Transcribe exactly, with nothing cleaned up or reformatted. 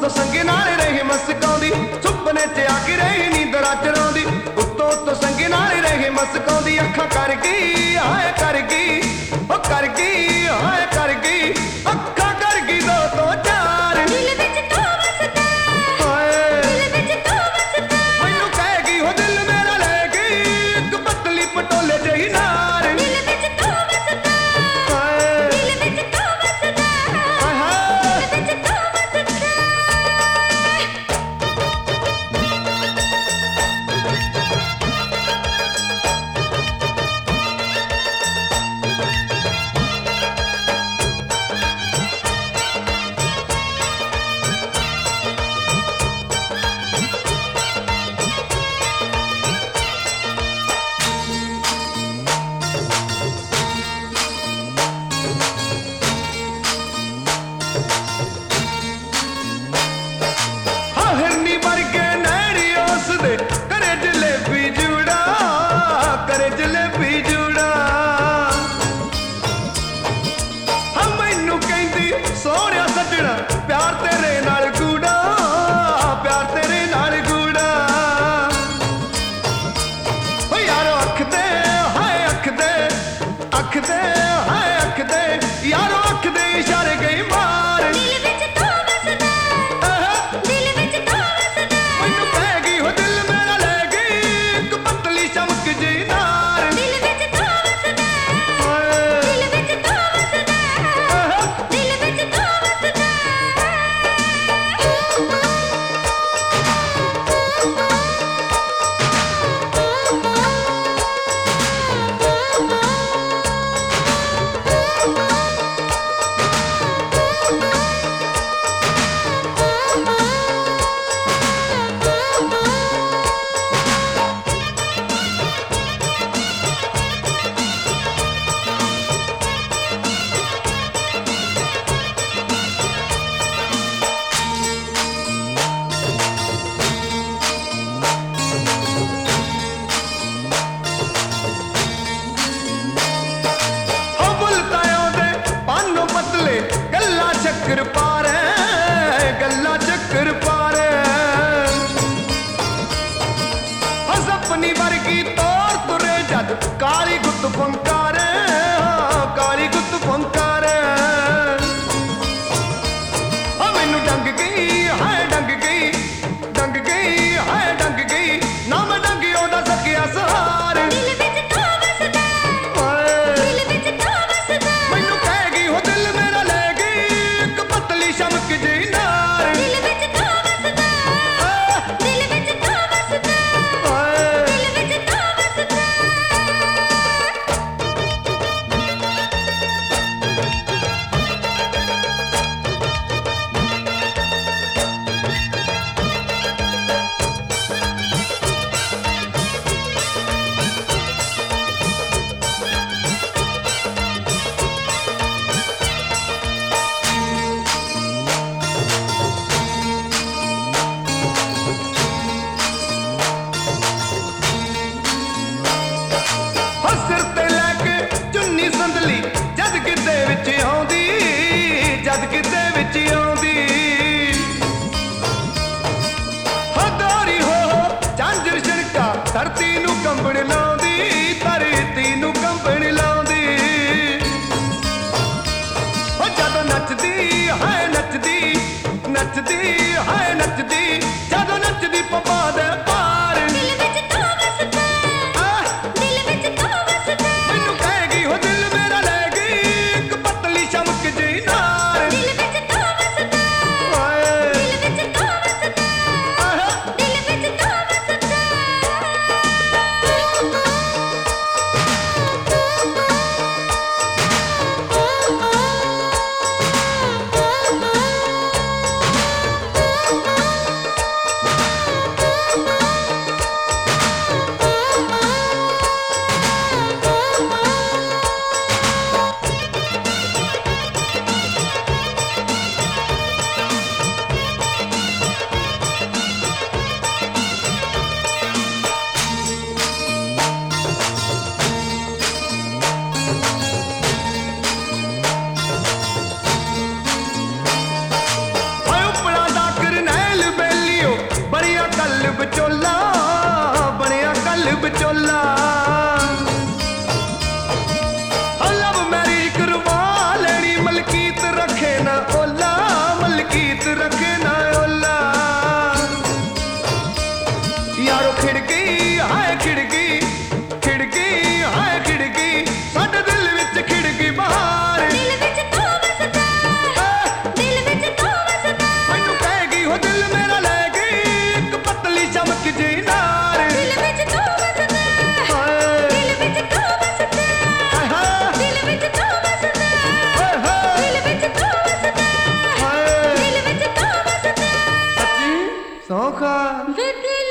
ਤੋਂ ਸੰਗੇ ਨਾਲ ਰਹੇ ਮਸਕਾਉਂਦੀ, ਸੁਪਨੇ ਚ ਆ ਕੇ ਰਹੀ ਨੀਂਦਰਾਂ ਚਰਾਉਂਦੀ, ਉੱਤੋਂ ਤੋਂ ਸੰਗੇ ਨਾਲ ਰਹੇ ਮਸਕਾਉਂਦੀ, ਅੱਖਾਂ ਕਰ ਗਈ ਹਾਏ ਕਰ ਗਈ ਉਹ ਕਰ ਗਈ ਹਾਏ ਕਰ ਗਈ, ਅੱਖਾਂ ਕਰ ਗਈ ਦੋ ਤੋਂ ਚਾਰ, ਦਿਲ ਵਿੱਚ ਤੂੰ ਵਸਦਾ ਹਾਏ ਦਿਲ ਵਿੱਚ ਤੂੰ ਵਸਦਾ, ਮੈਨੂੰ ਕਹਿ ਗਈ ਉਹ ਦਿਲ ਮੇਰਾ ਲੈ ਗਈ ਇੱਕ ਪਤਲੀ ਪਟੋਲੇ ਜਿਹੀ ਨਾਰ, ਦਿਲ ਵਿੱਚ ਤੂੰ ਵਸਦਾ ਹਾਏ ਦਿਲ ਵਿੱਚ ਤੂੰ ਵਸਦਾ, ਹਾਏ ਹਾਏ ਦਿਲ ਵਿੱਚ ਤੂੰ ਵਸਦਾ। ਹਿਰਨੀ ਵਰਗੇ ਨੈਣੀ ਉਸਦੇ ਕਰੇ ਜਲੇਬੀ ਜੂੜਾ, ਕਰੇ ਜਲੇਬੀ ਜੂੜਾ, ਹਾਂ ਮੈਨੂੰ ਕਹਿੰਦੀ ਸੋਹਣਿਆ ਸੱਜਣਾ ਪਿਆਰ ਤੇਰੇ ਨਾਲ ਗੂੜਾ, ਪਿਆਰ ਤੇਰੇ ਨਾਲ ਗੂੜਾ, ਓ ਯਾਰੋ ਅੱਖ ਦੇ ਹਾਏ ਅੱਖ ਦੇ ਅੱਖ ਦੇ ਹਾਏ ਅੱਖ ਦੇ, ਯਾਰੋ ਅੱਖ ਦੇ ਇਸ਼ਾਰੇ ਗਈ ਮਾਰ, ਦਿਲ ਵਿੱਚ ਤੂੰ ਵਸਦਾ ਆਹ ਦਿਲ ਵਿੱਚ ਤੂੰ ਵਸਦਾ, ਮੈਨੂੰ ਕਹਿ ਗਈ ਉਹ ਦਿਲ ਮੇਰਾ ਲੈ ਗਈ ਇੱਕ ਪਤਲੀ ਚਮਕ ਜਿਹੀ ਨਾਰ, ਦਿਲ ਵਿੱਚ ਤੂੰ ਵਸਦਾ ਹਾਏ ਦਿਲ ਵਿੱਚ ਤੂੰ ਵਸਦਾ, ਆਹ ਦਿਲ ਵਿੱਚ ਤੂੰ ਵਸਦਾ। ਹੋ ਬੁਲਤਾ ਉਹਦੇ ਪਾਨੋਂ ਪਤਲੇ ਗੱਲਾਂ ਚੱਕਰ ਪਾਰੇ, ਗੱਲਾਂ ਚੱਕਰ ਪਾਰੇ, ਹੋ ਸਪਨੀ ਵਰਗੀ ਤੋਰ ਤੁਰੇ ਜਦ ਕਾਲੀ ਗੁੱਤ ਫੰਕਾਰੇ, ਕਾਲੀ ਗੁੱਤ ਫੰਕਾਰੇ, ਹੋ ਮੈਨੂੰ ਡੰਗ ਗਈ ਹਾਏ ਡੰਗ ਗਈ ਡੰਗ ਗਈ ਹਾਏ ਡੰਗ ਗਈ, ਨਾ ਮੈਂ ਡੰਗੀ ਉਹਦਾ ਸਕਿਆ ਸਹਾਰ, ਦਿਲ ਵਿੱਚ ਤੂੰ ਵਸਦਾ ਹਾਏ ਦਿਲ ਵਿੱਚ ਤੂੰ ਵਸਦਾ, ਮੈਨੂੰ ਕਹਿ ਗਈ ਉਹ ਦਿਲ ਮੇਰਾ ਲੈ ਗਈ ਇੱਕ ਪਤਲੀ ਚਮਕ ਜਿਹੀ ਨਾਰ, ਦਿਲ ਵਿੱਚ ਤੂੰ ਵਸਦਾ ਆਹ ਦਿਲ ਵਿੱਚ ਤੂੰ ਵਸਦਾ, ਹਾਏ ਦਿਲ ਵਿੱਚ ਤੂੰ ਵਸਦਾ। ਹੋ ਸਿਰ ਤੇ ਲੈ ਕੇ ਚੁੰਨੀ ਸੰਦਲੀ ਜਦ ਕਿਤੇ ਵਿੱਚ ਆਉਂਦੀ, ਜਦ ਕਿਤੇ ਵਿੱਚ ਆਉਂਦੀ, ਹੋ ਦੋਰੀ ਹੋ ਝਾਂਜਰ ਛਿੜਕਾ ਧਰਤੀ ਨੂੰ ਕੰਬਣ ਲਾਉਂਦੀ, ਧਰਤੀ ਨੂੰ ਕੰਬਣ ਲਾਉਂਦੀ, ਹੋ ਜਦੋਂ ਨੱਚਦੀ ਹਾਏ ਨੱਚਦੀ ਨੱਚਦੀ ਹਾਏ ਨੱਚਦੀ, ਜਦੋਂ ਨੱਚਦੀ ਪਪਾ ਦੇ ਪਾਰ, ਦਿਲ ਵਿੱਚ ਤੂੰ ਵਸਦਾ ਆਹ ਦਿਲ ਵਿੱਚ ਤੂੰ ਵਸਦਾ, ਮੈਨੂੰ ਕਹਿ ਗਈ ਉਹ ਦਿਲ ਮੇਰਾ ਲੈ ਗਈ ਇੱਕ ਪਤਲੀ ਚਮਕ ਜਿਹੀ ਨਾਰ, ਦਿਲ ਵਿੱਚ ਤੂੰ ਵਸਦਾ ਹਾਏ ਦਿਲ ਵਿੱਚ ਤੂੰ ਵਸਦਾ, ਆਹ ਦਿਲ ਵਿੱਚ ਤੂੰ ਵਸਦਾ। Oh ਸੌਖਾ ਵੇ ਦਿਲ